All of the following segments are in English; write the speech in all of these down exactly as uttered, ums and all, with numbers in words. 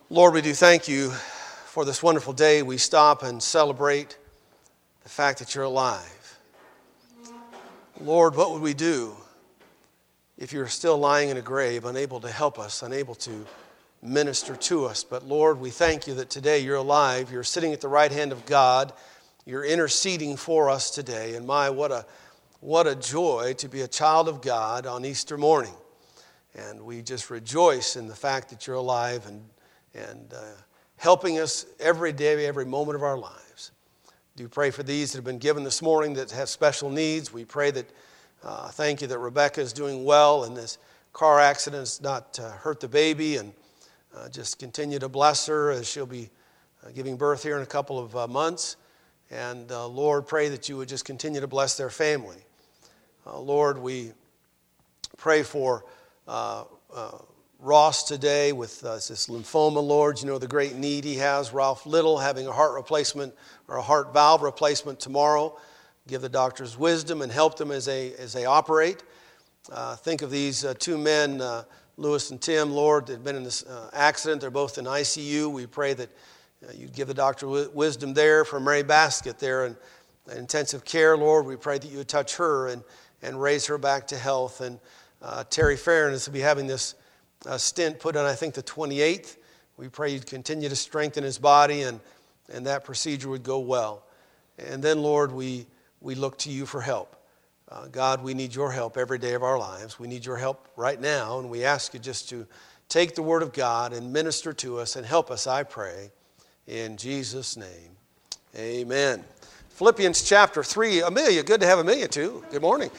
Lord, we do thank you for this wonderful day. We stop and celebrate the fact that you're alive. Lord, what would we do if you were still lying in a grave, unable to help us, unable to minister to us? But Lord, we thank you that today you're alive. You're sitting at the right hand of God. You're interceding for us today. And my, what a, what a joy to be a child of God on Easter morning. And we just rejoice in the fact that you're alive and and uh, helping us every day, every moment of our lives. Do pray for these that have been given this morning that have special needs. We pray that, uh, thank you that Rebecca is doing well and this car accident has not uh, hurt the baby, and uh, just continue to bless her as she'll be uh, giving birth here in a couple of uh, months. And uh, Lord, pray that you would just continue to bless their family. Uh, Lord, we pray for uh, uh, Ross today with uh, this lymphoma, Lord. You know the great need he has. Ralph Little having a heart replacement or a heart valve replacement tomorrow. Give the doctors wisdom and help them as they, as they operate. Uh, think of these uh, two men, uh, Lewis and Tim, Lord, that have been in this uh, accident. They're both in I C U. We pray that uh, you give the doctor w- wisdom there. For Mary Basket there in, in intensive care, Lord, we pray that you would touch her and, and raise her back to health. And uh, Terry Farron is to be having this A stent put on, I think, the twenty-eighth. We pray you'd continue to strengthen his body and, and that procedure would go well. And then, Lord, we, we look to you for help. Uh, God, we need your help every day of our lives. We need your help right now, and we ask you just to take the word of God and minister to us and help us, I pray, in Jesus' name. Amen. Philippians chapter three. Amelia, good to have Amelia too. Good morning.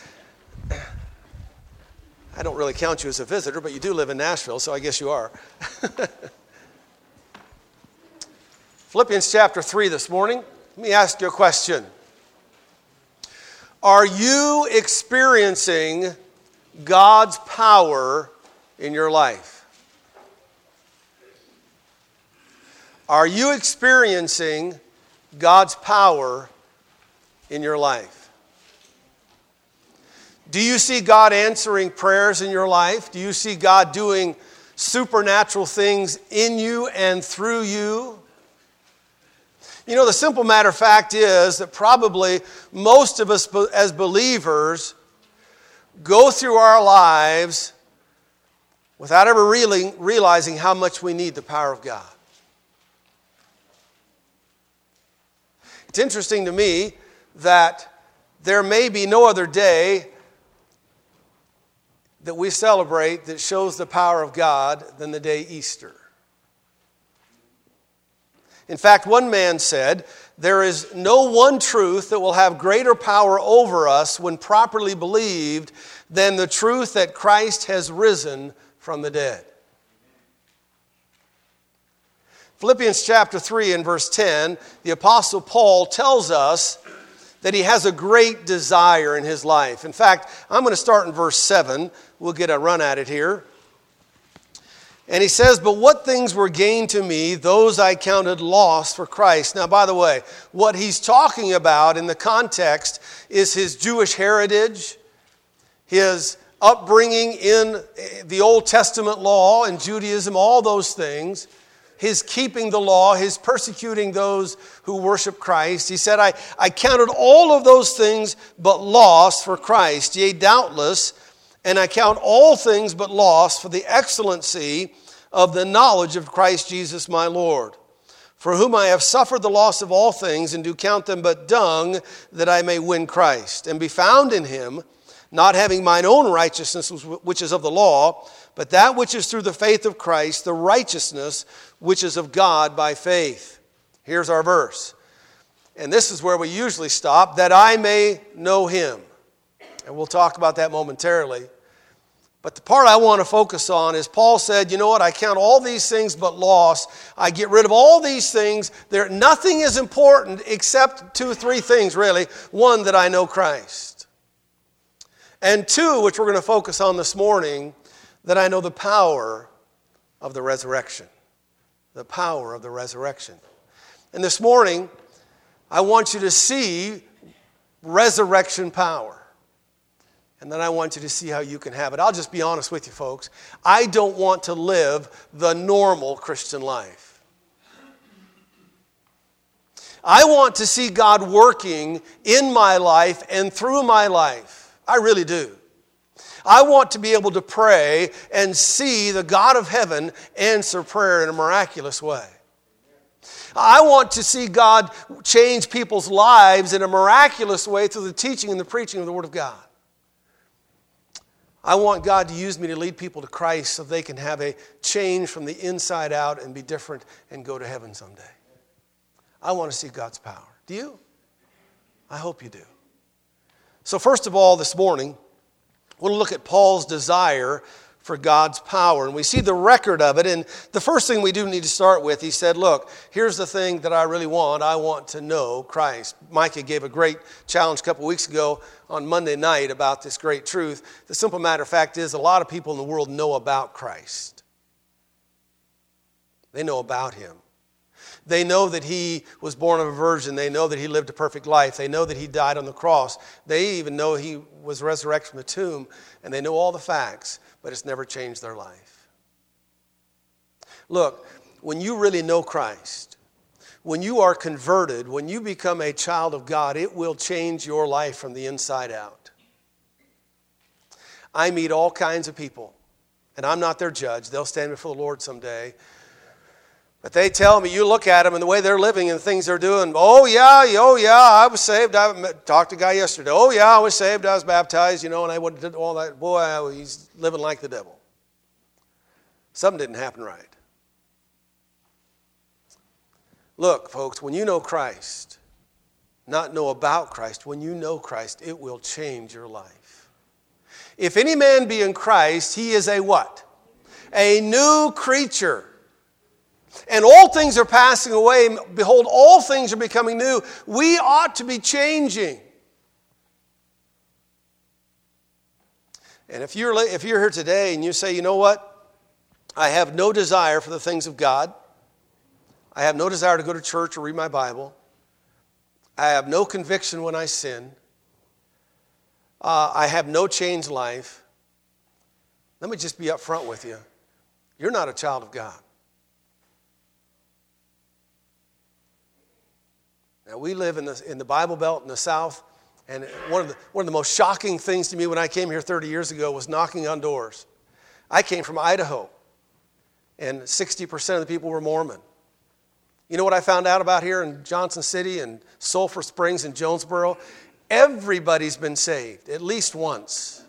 I don't really count you as a visitor, but you do live in Nashville, so I guess you are. Philippians chapter three this morning. Let me ask you a question. Are you experiencing God's power in your life? Are you experiencing God's power in your life? Do you see God answering prayers in your life? Do you see God doing supernatural things in you and through you? You know, the simple matter of fact is that probably most of us as believers go through our lives without ever really realizing how much we need the power of God. It's interesting to me that there may be no other day that we celebrate that shows the power of God than the day Easter. In fact, one man said, there is no one truth that will have greater power over us when properly believed than the truth that Christ has risen from the dead. Philippians chapter three and verse ten, the Apostle Paul tells us that he has a great desire in his life. In fact, I'm going to start in verse seven. We'll get a run at it here. And he says, but what things were gained to me, those I counted loss for Christ. Now, by the way, what he's talking about in the context is his Jewish heritage, his upbringing in the Old Testament law and Judaism, all those things. His keeping the law, his persecuting those who worship Christ. He said, I, I counted all of those things but loss for Christ. Yea, doubtless, and I count all things but loss for the excellency of the knowledge of Christ Jesus my Lord, for whom I have suffered the loss of all things, and do count them but dung, that I may win Christ, and be found in him, not having mine own righteousness, which is of the law, but that which is through the faith of Christ, the righteousness which is of God by faith. Here's our verse. And this is where we usually stop, that I may know him. And we'll talk about that momentarily. But the part I want to focus on is Paul said, you know what, I count all these things but loss. I get rid of all these things. There, nothing is important except two or three things, really. One, that I know Christ. And two, which we're going to focus on this morning, that I know the power of the resurrection. The power of the resurrection. And this morning, I want you to see resurrection power. And then I want you to see how you can have it. I'll just be honest with you, folks. I don't want to live the normal Christian life. I want to see God working in my life and through my life. I really do. I want to be able to pray and see the God of heaven answer prayer in a miraculous way. I want to see God change people's lives in a miraculous way through the teaching and the preaching of the Word of God. I want God to use me to lead people to Christ so they can have a change from the inside out and be different and go to heaven someday. I want to see God's power. Do you? I hope you do. So first of all, this morning, we'll look at Paul's desire for God's power. And we see the record of it. And the first thing we do need to start with, he said, look, here's the thing that I really want. I want to know Christ. Micah gave a great challenge a couple weeks ago on Monday night about this great truth. The simple matter of fact is a lot of people in the world know about Christ. They know about him. They know that he was born of a virgin. They know that he lived a perfect life. They know that he died on the cross. They even know he was resurrected from the tomb. And they know all the facts, but it's never changed their life. Look, when you really know Christ, when you are converted, when you become a child of God, it will change your life from the inside out. I meet all kinds of people, and I'm not their judge. They'll stand before the Lord someday. But they tell me, you look at them and the way they're living and the things they're doing, oh yeah, oh yeah, I was saved. I talked to a guy yesterday. Oh yeah, I was saved, I was baptized, you know, and I did all that. Boy, he's living like the devil. Something didn't happen right. Look, folks, when you know Christ, not know about Christ, when you know Christ, it will change your life. If any man be in Christ, he is a what? A new creature. And all things are passing away. Behold, all things are becoming new. We ought to be changing. And if you're, if you're here today and you say, you know what? I have no desire for the things of God. I have no desire to go to church or read my Bible. I have no conviction when I sin. Uh, I have no changed life. Let me just be up front with you. You're not a child of God. Now, we live in the, in the Bible Belt in the South, and one of, the, one of the most shocking things to me when I came here thirty years ago was knocking on doors. I came from Idaho, and sixty percent of the people were Mormon. You know what I found out about here in Johnson City and Sulphur Springs and Jonesboro? Everybody's been saved, at least once.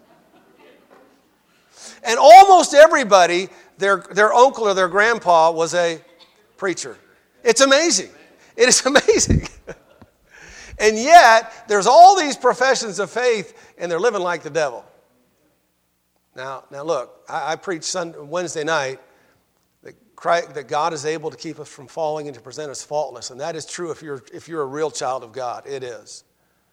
And almost everybody, their, their uncle or their grandpa was a preacher. It's amazing. It is amazing. And yet, there's all these professions of faith, and they're living like the devil. Now, now look, I, I preached Sunday, Wednesday night that, Christ, that God is able to keep us from falling and to present us faultless. And that is true if you're, if you're a real child of God. It is.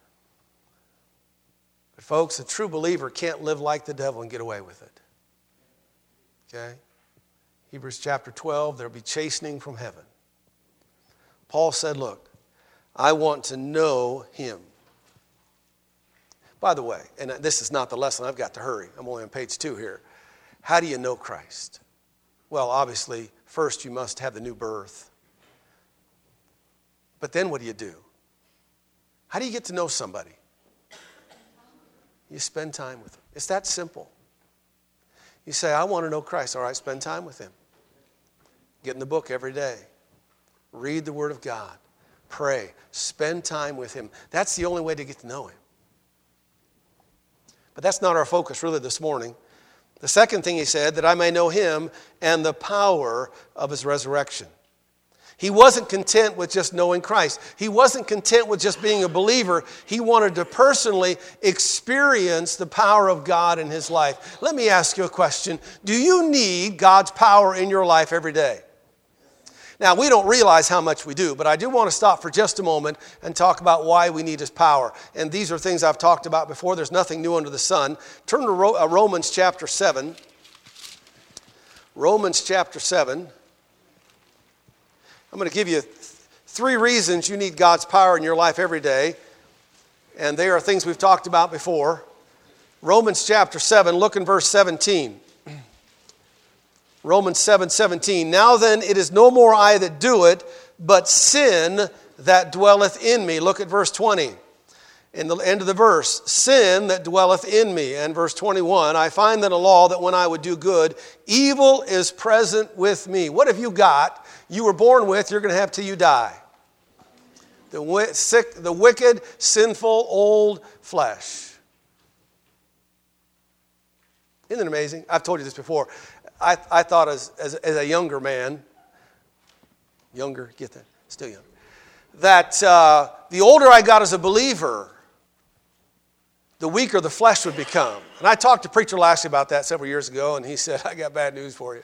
But folks, a true believer can't live like the devil and get away with it. Okay? Hebrews chapter twelve, there'll be chastening from heaven. Paul said, look, I want to know him. By the way, and this is not the lesson, I've got to hurry. I'm only on page two here. How do you know Christ? Well, obviously, first you must have the new birth. But then what do you do? How do you get to know somebody? You spend time with them. It's that simple. You say, I want to know Christ. All right, spend time with him. Get in the book every day. Read the Word of God. Pray. Spend time with him. That's the only way to get to know him. But that's not our focus really this morning. The second thing he said, that I may know him and the power of his resurrection. He wasn't content with just knowing Christ. He wasn't content with just being a believer. He wanted to personally experience the power of God in his life. Let me ask you a question. Do you need God's power in your life every day? Now, we don't realize how much we do, but I do want to stop for just a moment and talk about why we need his power. And these are things I've talked about before. There's nothing new under the sun. Turn to Romans chapter seven. Romans chapter seven. I'm going to give you three reasons you need God's power in your life every day. And they are things we've talked about before. Romans chapter seven, look in verse seventeen. Romans seven seventeen. Now then, it is no more I that do it, but sin that dwelleth in me. Look at verse twenty. In the end of the verse, sin that dwelleth in me. And verse twenty-one, I find in the law that when I would do good, evil is present with me. What have you got? You were born with, you're going to have till you die. The, wi- sick, the wicked, sinful, old flesh. Isn't it amazing? I've told you this before. I, I thought as, as, as a younger man, younger, get that, still young, that uh, the older I got as a believer, the weaker the flesh would become. And I talked to Preacher Lashley about that several years ago, and he said, I got bad news for you.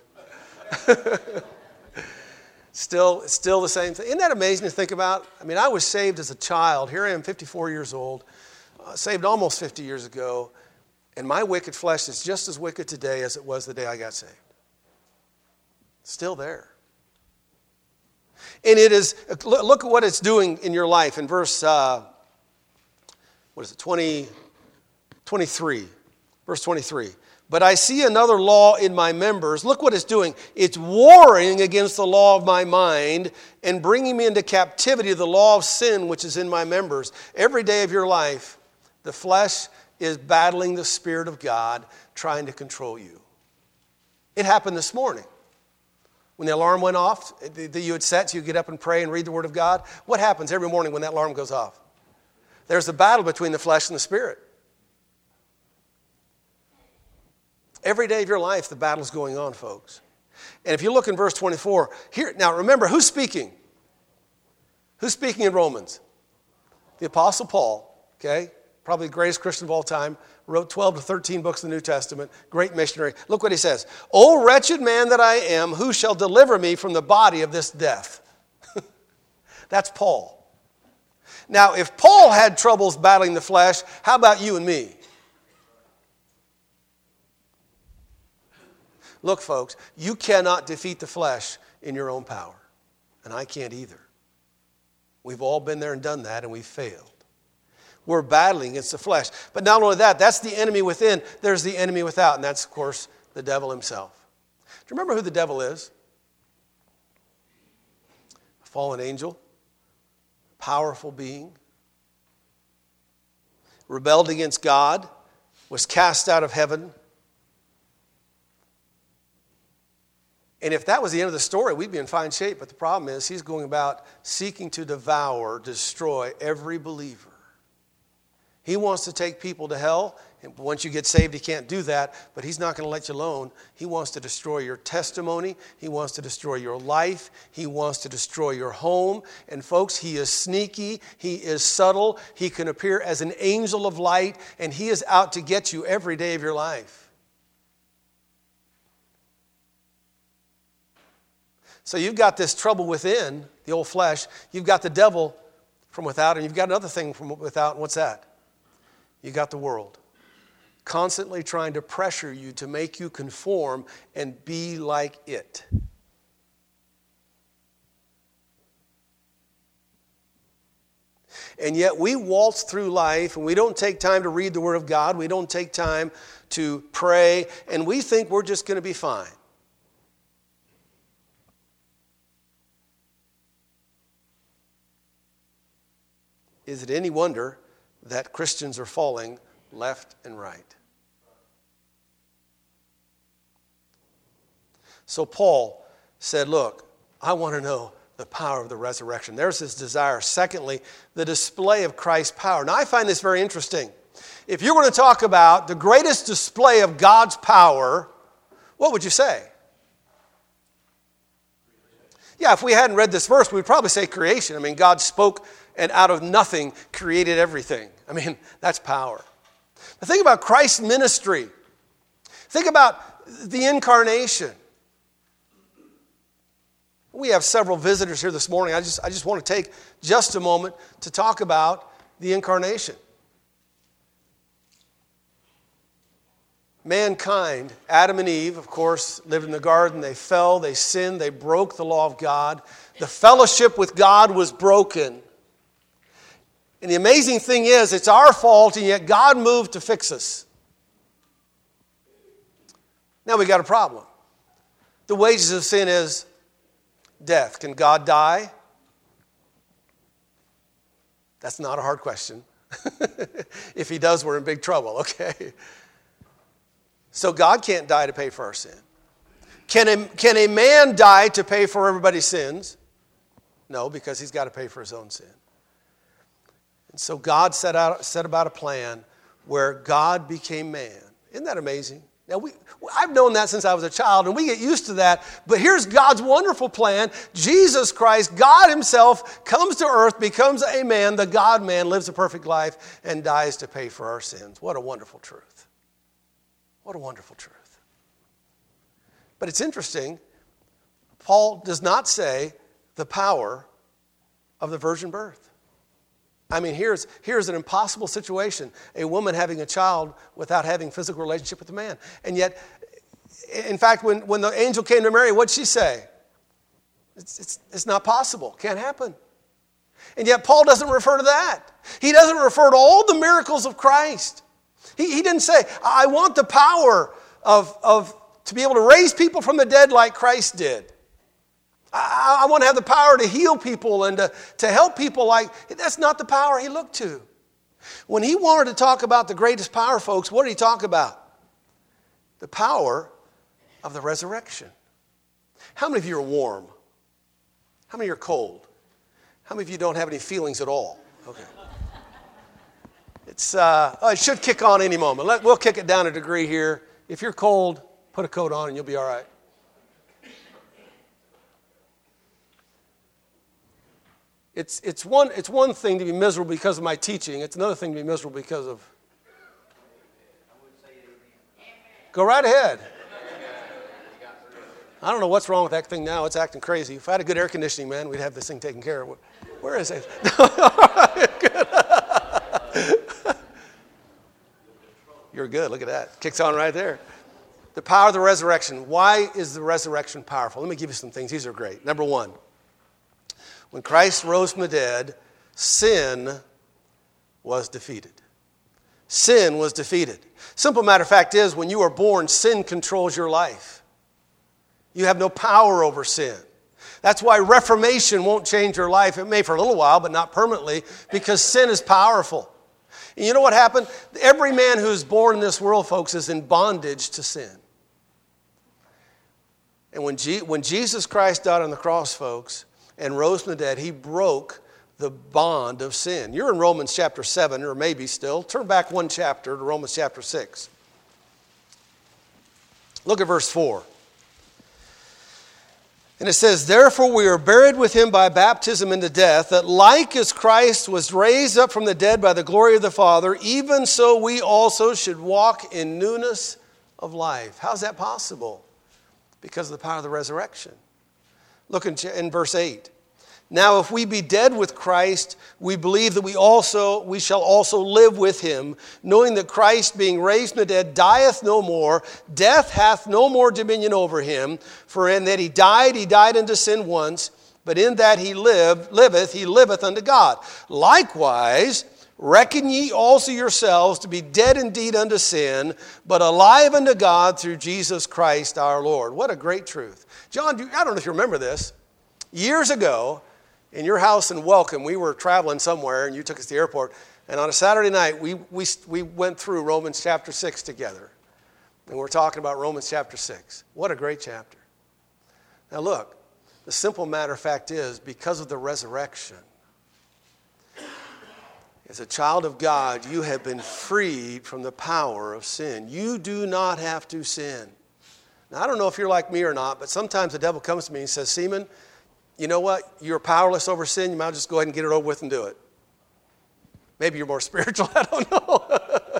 still, still the same thing. Isn't that amazing to think about? I mean, I was saved as a child. Here I am, fifty-four years old, uh, saved almost fifty years ago, and my wicked flesh is just as wicked today as it was the day I got saved. Still there. And it is, look at what it's doing in your life. In verse, uh, what is it, twenty, twenty-three. Verse twenty-three. But I see another law in my members. Look what it's doing. It's warring against the law of my mind and bringing me into captivity of the law of sin which is in my members. Every day of your life, the flesh is battling the Spirit of God, trying to control you. It happened this morning. When the alarm went off, that you had set, so you get up and pray and read the Word of God. What happens every morning when that alarm goes off? There's a battle between the flesh and the Spirit. Every day of your life, the battle's going on, folks. And if you look in verse twenty-four, here, now remember, who's speaking? Who's speaking in Romans? The Apostle Paul, okay? Probably the greatest Christian of all time. Wrote twelve to thirteen books of the New Testament. Great missionary. Look what he says. O wretched man that I am, who shall deliver me from the body of this death? That's Paul. Now, if Paul had troubles battling the flesh, how about you and me? Look, folks, you cannot defeat the flesh in your own power. And I can't either. We've all been there and done that, and we've failed. We're battling against the flesh. But not only that, that's the enemy within. There's the enemy without, and that's, of course, the devil himself. Do you remember who the devil is? A fallen angel, powerful being, rebelled against God, was cast out of heaven. And if that was the end of the story, we'd be in fine shape. But the problem is he's going about seeking to devour, destroy every believer. He wants to take people to hell. And once you get saved, he can't do that. But he's not going to let you alone. He wants to destroy your testimony. He wants to destroy your life. He wants to destroy your home. And folks, he is sneaky. He is subtle. He can appear as an angel of light. And he is out to get you every day of your life. So you've got this trouble within, the old flesh. You've got the devil from without. And you've got another thing from without. And what's that? You got the world constantly trying to pressure you to make you conform and be like it. And yet we waltz through life and we don't take time to read the Word of God. We don't take time to pray. And we think we're just going to be fine. Is it any wonder that Christians are falling left and right? So Paul said, look, I want to know the power of the resurrection. There's his desire. Secondly, the display of Christ's power. Now, I find this very interesting. If you're going to talk about the greatest display of God's power, what would you say? Yeah, if we hadn't read this verse, we'd probably say creation. I mean, God spoke and out of nothing created everything. I mean, that's power. But think about Christ's ministry. Think about the incarnation. We have several visitors here this morning. I just, I just want to take just a moment to talk about the incarnation. Mankind, Adam and Eve, of course, lived in the garden. They fell, they sinned, they broke the law of God. The fellowship with God was broken. And the amazing thing is, it's our fault, and yet God moved to fix us. Now we got a problem. The wages of sin is death. Can God die? That's not a hard question. If he does, we're in big trouble, okay? So God can't die to pay for our sin. Can a, can a man die to pay for everybody's sins? No, because he's got to pay for his own sin. And so God set out set about a plan where God became man. Isn't that amazing? Now, we, I've known that since I was a child, and we get used to that. But here's God's wonderful plan. Jesus Christ, God himself, comes to earth, becomes a man, the God-man, lives a perfect life, and dies to pay for our sins. What a wonderful truth. What a wonderful truth. But it's interesting, Paul does not say the power of the virgin birth. I mean, here's, here's an impossible situation, a woman having a child without having physical relationship with a man. And yet, in fact, when, when the angel came to Mary, what did she say? It's, it's, it's not possible. Can't happen. And yet, Paul doesn't refer to that. He doesn't refer to all the miracles of Christ. He, he didn't say, I want the power of, of to be able to raise people from the dead like Christ did. I, I want to have the power to heal people and to, to help people like... That's not the power he looked to. When he wanted to talk about the greatest power, folks, what did he talk about? The power of the resurrection. How many of you are warm? How many are cold? How many of you don't have any feelings at all? Okay. It's uh, oh, it should kick on any moment. Let, we'll kick it down a degree here. If you're cold, put a coat on and you'll be all right. It's, it's, one, it's one thing to be miserable because of my teaching. It's another thing to be miserable because of... Go right ahead. I don't know what's wrong with that thing now. It's acting crazy. If I had a good air conditioning, man, we'd have this thing taken care of. Where is it? You're good. Look at that. Kicks on right there. The power of the resurrection. Why is the resurrection powerful? Let me give you some things. These are great. Number one, when Christ rose from the dead, sin was defeated. Sin was defeated. Simple matter of fact is, when you are born, sin controls your life. You have no power over sin. That's why reformation won't change your life. It may for a little while, but not permanently, because sin is powerful. And you know what happened? Every man who's born in this world, folks, is in bondage to sin. And when, G- when Jesus Christ died on the cross, folks, and rose from the dead, he broke the bond of sin. You're in Romans chapter seven, or maybe still. Turn back one chapter to Romans chapter six. Look at verse four. And it says, therefore we are buried with him by baptism into death, that like as Christ was raised up from the dead by the glory of the Father, even so we also should walk in newness of life. How's that possible? Because of the power of the resurrection. Look in, in verse eight. Now if we be dead with Christ, we believe that we also we shall also live with him, knowing that Christ, being raised from the dead, dieth no more, death hath no more dominion over him. For in that he died, he died unto sin once, but in that he lived, liveth, he liveth unto God. Likewise, reckon ye also yourselves to be dead indeed unto sin, but alive unto God through Jesus Christ our Lord. What a great truth. John, I don't know if you remember this. Years ago, in your house in Welcome, we were traveling somewhere, and you took us to the airport. And on a Saturday night, we we we went through Romans chapter six together. And we're talking about Romans chapter six. What a great chapter. Now look, the simple matter of fact is, because of the resurrection, as a child of God, you have been freed from the power of sin. You do not have to sin. Now, I don't know if you're like me or not, but sometimes the devil comes to me and says, Seaman, you know what? You're powerless over sin. You might just go ahead and get it over with and do it. Maybe you're more spiritual. I don't know.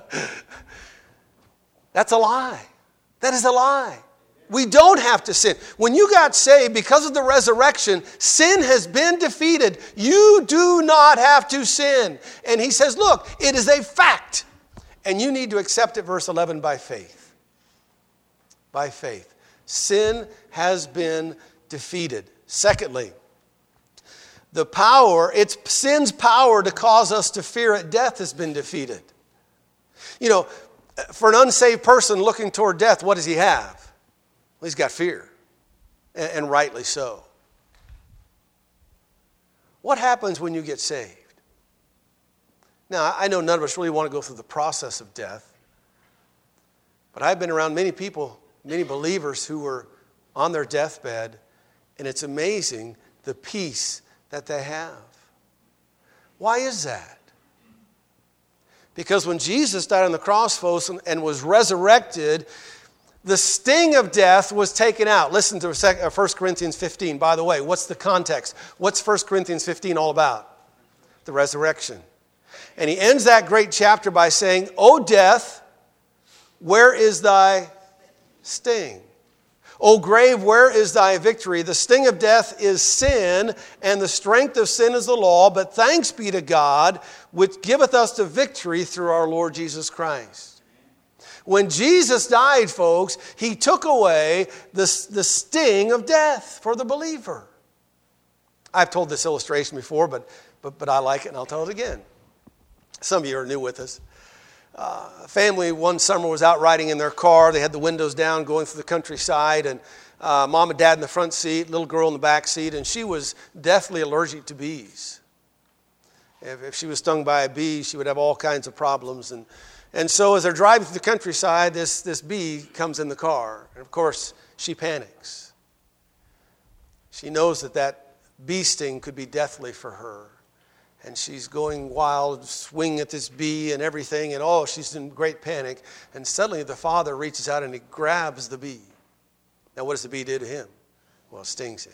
That's a lie. That is a lie. We don't have to sin. When you got saved, because of the resurrection, sin has been defeated. You do not have to sin. And he says, look, it is a fact. And you need to accept it, verse eleven, by faith. By faith. Sin has been defeated. Secondly, the power, it's sin's power to cause us to fear at death has been defeated. You know, for an unsaved person looking toward death, what does he have? He's got fear, and, and rightly so. What happens when you get saved? Now, I know none of us really want to go through the process of death, but I've been around many people, many believers who were on their deathbed, and it's amazing the peace that they have. Why is that? Because when Jesus died on the cross, folks, and was resurrected, the sting of death was taken out. Listen to First Corinthians fifteen. By the way, what's the context? What's First Corinthians fifteen all about? The resurrection. And he ends that great chapter by saying, O death, where is thy sting? O grave, where is thy victory? The sting of death is sin, and the strength of sin is the law. But thanks be to God, which giveth us the victory through our Lord Jesus Christ. When Jesus died, folks, he took away the, the sting of death for the believer. I've told this illustration before, but, but, but I like it, and I'll tell it again. Some of you are new with us. Uh, a family one summer was out riding in their car. They had the windows down going through the countryside, and uh, mom and dad in the front seat, little girl in the back seat, and she was deathly allergic to bees. If, if she was stung by a bee, she would have all kinds of problems. And, and so as they're driving through the countryside, this, this bee comes in the car. And of course, she panics. She knows that that bee sting could be deathly for her. And she's going wild, swinging at this bee and everything, and oh, she's in great panic. And suddenly the father reaches out and he grabs the bee. Now, what does the bee do to him? Well, it stings him.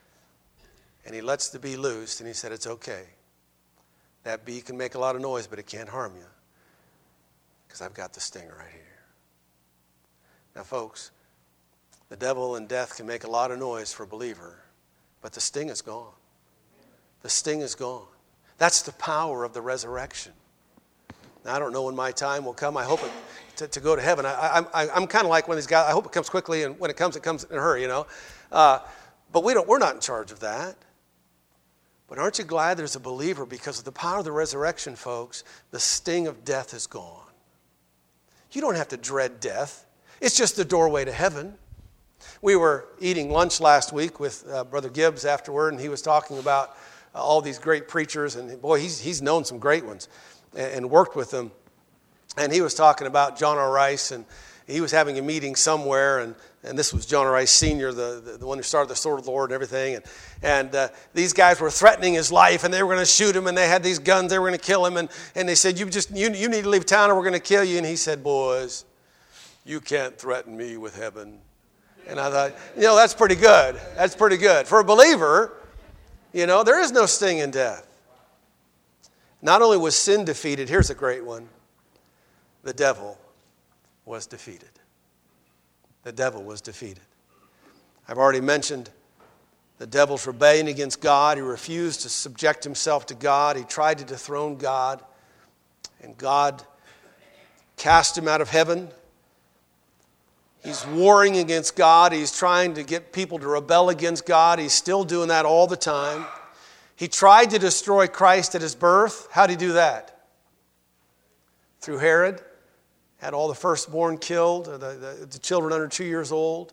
And he lets the bee loose, and he said, it's okay. That bee can make a lot of noise, but it can't harm you, because I've got the stinger right here. Now, folks, the devil and death can make a lot of noise for a believer, but the sting is gone. The sting is gone. That's the power of the resurrection. Now, I don't know when my time will come. I hope it, to, to go to heaven. I, I, I'm kind of like one of these guys. I hope it comes quickly, and when it comes, it comes in a hurry, you know. Uh, but we don't, we're not in charge of that. But aren't you glad there's a believer? Because of the power of the resurrection, folks, the sting of death is gone. You don't have to dread death. It's just the doorway to heaven. We were eating lunch last week with uh, Brother Gibbs afterward, and he was talking about Uh, all these great preachers, and boy, he's he's known some great ones and, and worked with them. And he was talking about John R. Rice, and he was having a meeting somewhere, and, and this was John R. Rice Senior, the, the, the one who started the Sword of the Lord and everything. And, and uh, these guys were threatening his life, and they were going to shoot him, and they had these guns, they were going to kill him. And, and they said, you just you, you need to leave town or we're going to kill you. And he said, boys, you can't threaten me with heaven. And I thought, you know, that's pretty good. That's pretty good. For a believer, you know, there is no sting in death. Not only was sin defeated, here's a great one. The devil was defeated. The devil was defeated. I've already mentioned the devil's rebellion against God. He refused to subject himself to God. He tried to dethrone God. And God cast him out of heaven. He's warring against God. He's trying to get people to rebel against God. He's still doing that all the time. He tried to destroy Christ at his birth. How did he do that? Through Herod. Had all the firstborn killed, the, the, the children under two years old.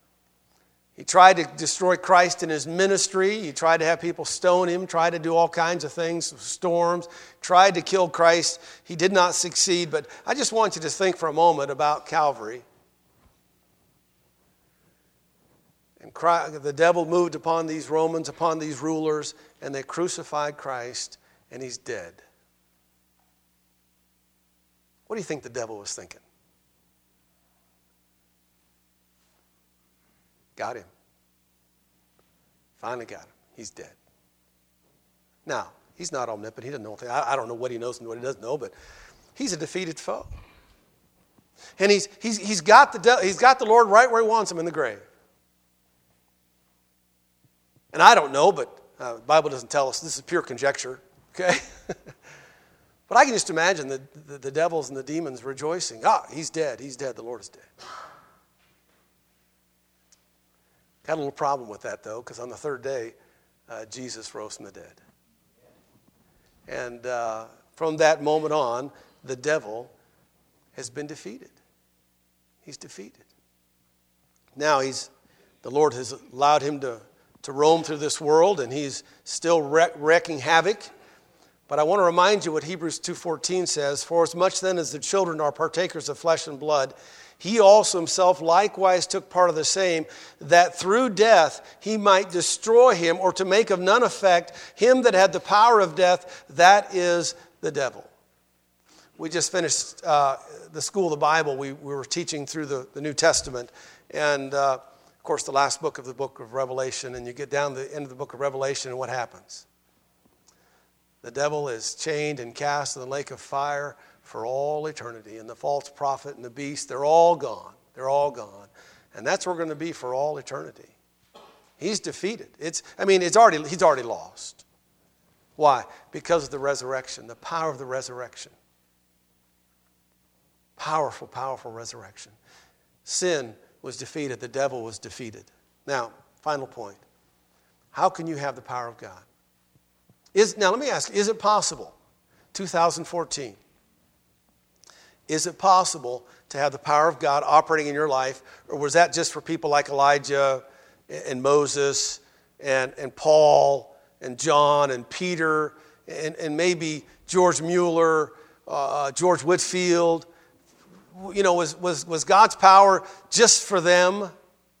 He tried to destroy Christ in his ministry. He tried to have people stone him, tried to do all kinds of things, storms, tried to kill Christ. He did not succeed. But I just want you to think for a moment about Calvary. And Christ, the devil moved upon these Romans, upon these rulers, and they crucified Christ, and he's dead. What do you think the devil was thinking? Got him. Finally got him. He's dead. Now, he's not omnipotent. He doesn't know anything. I, I don't know what he knows and what he doesn't know, but he's a defeated foe. And he's, he's, he's, got the de- he's got the Lord right where he wants him, in the grave. And I don't know, but uh, the Bible doesn't tell us. This is pure conjecture, okay? But I can just imagine the, the, the devils and the demons rejoicing. Ah, he's dead, he's dead, the Lord is dead. Had a little problem with that, though, because on the third day, uh, Jesus rose from the dead. And uh, from that moment on, the devil has been defeated. He's defeated. Now he's, the Lord has allowed him to, to roam through this world, and he's still wreck, wreaking havoc. But I want to remind you what Hebrews two fourteen says, "For as much then as the children are partakers of flesh and blood, he also himself likewise took part of the same, that through death he might destroy him, or to make of none effect him that had the power of death, that is the devil." We just finished uh, the School of the Bible. We, we were teaching through the, the New Testament. And, uh, of course, the last book of the book of Revelation. And you get down to the end of the book of Revelation, and what happens? The devil is chained and cast in the lake of fire for all eternity. And the false prophet and the beast, they're all gone. They're all gone. And that's where we're going to be for all eternity. He's defeated. It's, I mean, it's already, he's already lost. Why? Because of the resurrection, the power of the resurrection. Powerful, powerful resurrection. Sin was defeated. The devil was defeated. Now, final point. How can you have the power of God? Is, now, let me ask, is it possible, two thousand fourteen, is it possible to have the power of God operating in your life? Or was that just for people like Elijah and Moses and, and Paul and John and Peter and, and maybe George Mueller, uh, George Whitfield? You know, was, was, was God's power just for them?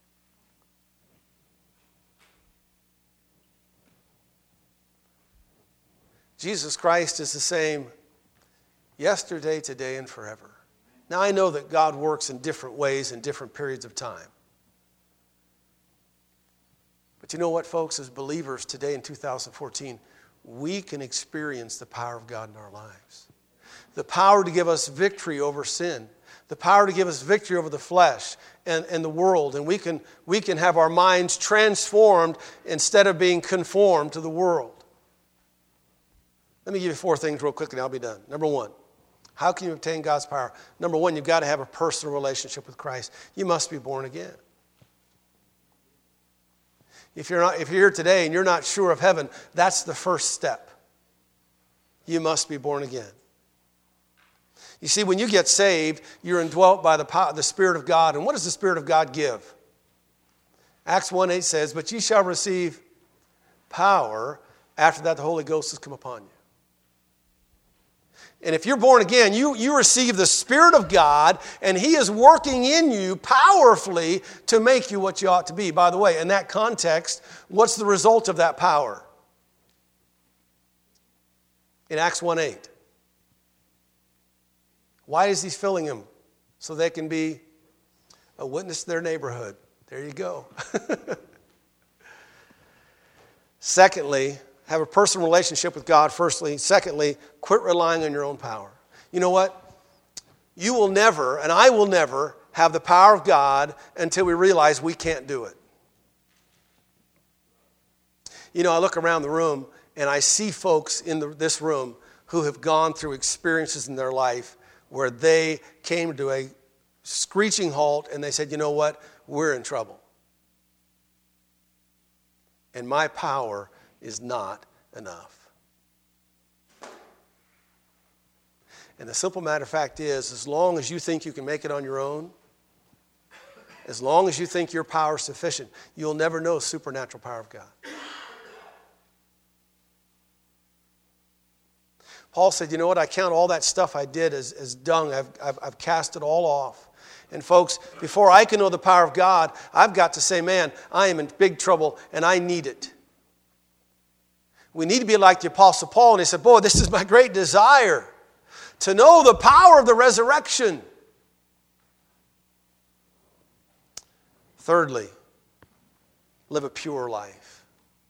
Jesus Christ is the same yesterday, today, and forever. Now, I know that God works in different ways in different periods of time. But you know what, folks? As believers today in two thousand fourteen, we can experience the power of God in our lives. The power to give us victory over sin. The power to give us victory over the flesh and, and the world. And we can, we can have our minds transformed instead of being conformed to the world. Let me give you four things real quickly and I'll be done. Number one, how can you obtain God's power? Number one, you've got to have a personal relationship with Christ. You must be born again. If you're not, if you're here today and you're not sure of heaven, that's the first step. You must be born again. You see, when you get saved, you're indwelt by the power, the Spirit of God. And what does the Spirit of God give? Acts one eight says, "But ye shall receive power. After that, the Holy Ghost has come upon you." And if you're born again, you, you receive the Spirit of God, and He is working in you powerfully to make you what you ought to be. By the way, in that context, what's the result of that power? In Acts one eight. Why is He filling them? So they can be a witness to their neighborhood. There you go. Secondly, have a personal relationship with God, firstly. Secondly, quit relying on your own power. You know what? You will never, and I will never, have the power of God until we realize we can't do it. You know, I look around the room, and I see folks in the, this room who have gone through experiences in their life where they came to a screeching halt and they said, you know what, we're in trouble. And my power is not enough. And the simple matter of fact is, as long as you think you can make it on your own, as long as you think your power is sufficient, you'll never know the supernatural power of God. Paul said, you know what, I count all that stuff I did as, as dung. I've, I've, I've cast it all off. And folks, before I can know the power of God, I've got to say, man, I am in big trouble and I need it. We need to be like the Apostle Paul. And he said, boy, this is my great desire, to know the power of the resurrection. Thirdly, live a pure life.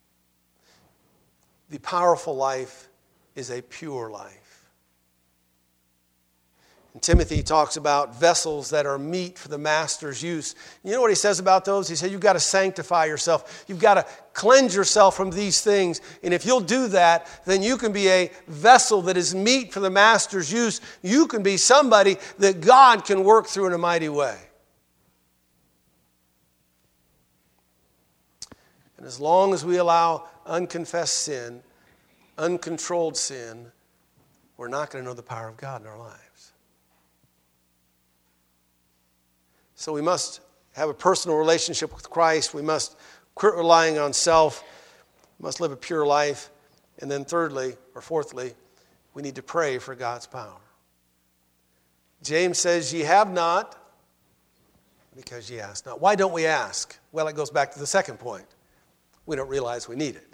The powerful life is a pure life. And Timothy talks about vessels that are meet for the master's use. You know what he says about those? He said, you've got to sanctify yourself. You've got to cleanse yourself from these things. And if you'll do that, then you can be a vessel that is meet for the master's use. You can be somebody that God can work through in a mighty way. And as long as we allow unconfessed sin, uncontrolled sin, we're not going to know the power of God in our lives. So we must have a personal relationship with Christ. We must quit relying on self. We must live a pure life. And then thirdly, or fourthly, we need to pray for God's power. James says, ye have not because ye ask not. Why don't we ask? Well, it goes back to the second point. We don't realize we need it.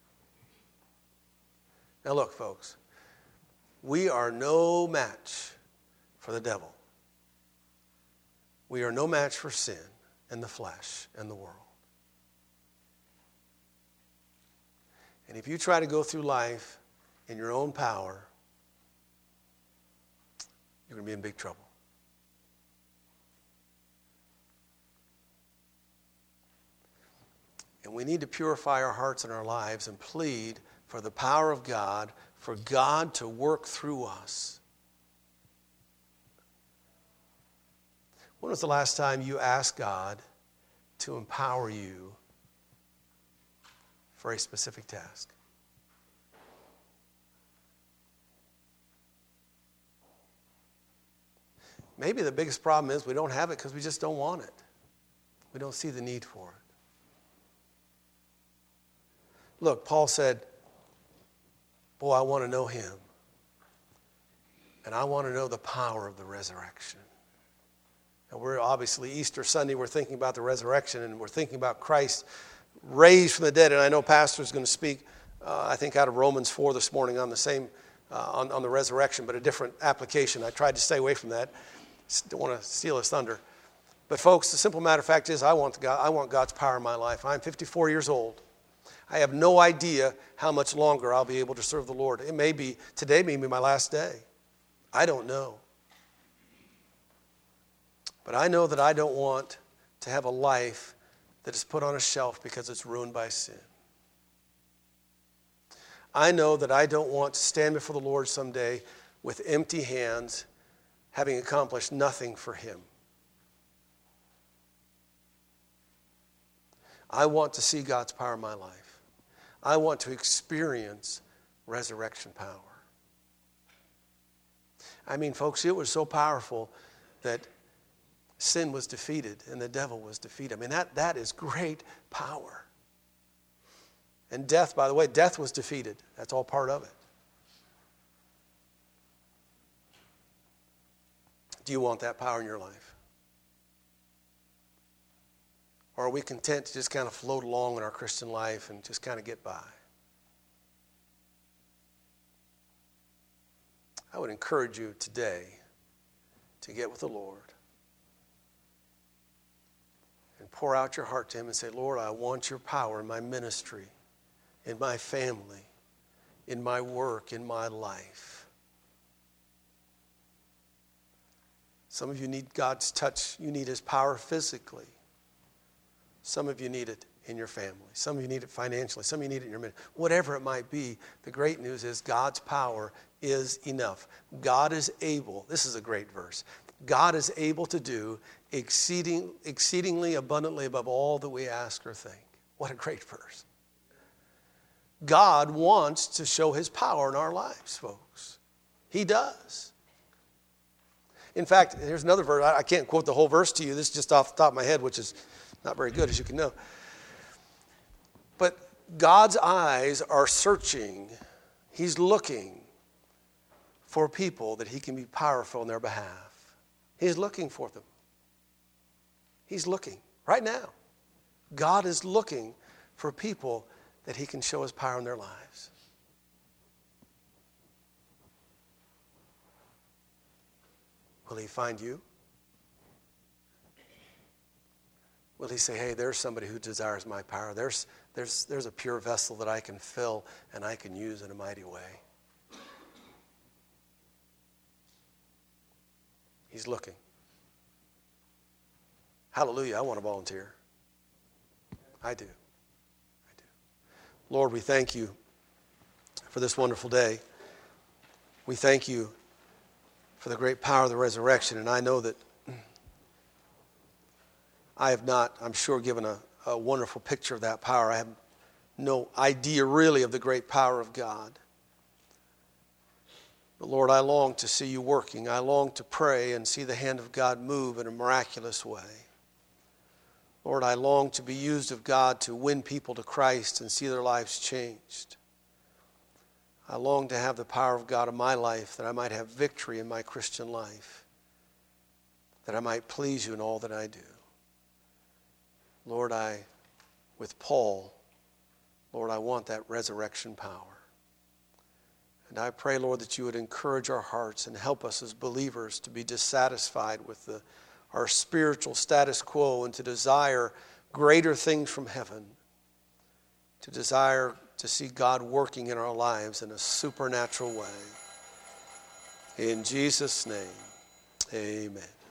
Now look, folks, we are no match for the devil. We are no match for sin and the flesh and the world. And if you try to go through life in your own power, you're going to be in big trouble. And we need to purify our hearts and our lives and plead for the power of God, for God to work through us. When was the last time you asked God to empower you for a specific task? Maybe the biggest problem is we don't have it because we just don't want it. We don't see the need for it. Look, Paul said, boy, I want to know him. And I want to know the power of the resurrection. And we're obviously, Easter Sunday, we're thinking about the resurrection and we're thinking about Christ raised from the dead. And I know Pastor is going to speak, uh, I think, out of Romans four this morning on the same, uh, on, on the resurrection, but a different application. I tried to stay away from that. Don't want to steal his thunder. But folks, the simple matter of fact is I want, God, I want God's power in my life. I'm fifty-four years old. I have no idea how much longer I'll be able to serve the Lord. It may be, today may be my last day. I don't know. But I know that I don't want to have a life that is put on a shelf because it's ruined by sin. I know that I don't want to stand before the Lord someday with empty hands, having accomplished nothing for him. I want to see God's power in my life. I want to experience resurrection power. I mean, folks, it was so powerful that sin was defeated and the devil was defeated. I mean, that, that is great power. And death, by the way, death was defeated. That's all part of it. Do you want that power in your life? Or are we content to just kind of float along in our Christian life and just kind of get by? I would encourage you today to get with the Lord and pour out your heart to him and say, Lord, I want your power in my ministry, in my family, in my work, in my life. Some of you need God's touch. You need his power physically. Some of you need it in your family. Some of you need it financially. Some of you need it in your ministry. Whatever it might be, the great news is God's power is enough. God is able, this is a great verse, God is able to do exceeding, exceedingly abundantly above all that we ask or think. What a great verse. God wants to show his power in our lives, folks. He does. In fact, here's another verse. I can't quote the whole verse to you. This is just off the top of my head, which is not very good, as you can know. But God's eyes are searching. He's looking for people that he can be powerful on their behalf. He's looking for them. He's looking right now. God is looking for people that he can show his power in their lives. Will he find you? Will he say, hey, there's somebody who desires my power. There's, there's, there's a pure vessel that I can fill and I can use in a mighty way. He's looking. Hallelujah, I want to volunteer. I do. I do. Lord, we thank you for this wonderful day. We thank you for the great power of the resurrection. And I know that I have not, I'm sure, given a, a wonderful picture of that power. I have no idea really of the great power of God. But Lord, I long to see you working. I long to pray and see the hand of God move in a miraculous way. Lord, I long to be used of God to win people to Christ and see their lives changed. I long to have the power of God in my life, that I might have victory in my Christian life, that I might please you in all that I do. Lord, I, with Paul, Lord, I want that resurrection power. And I pray, Lord, that you would encourage our hearts and help us as believers to be dissatisfied with the, our spiritual status quo and to desire greater things from heaven, to desire to see God working in our lives in a supernatural way. In Jesus' name, amen.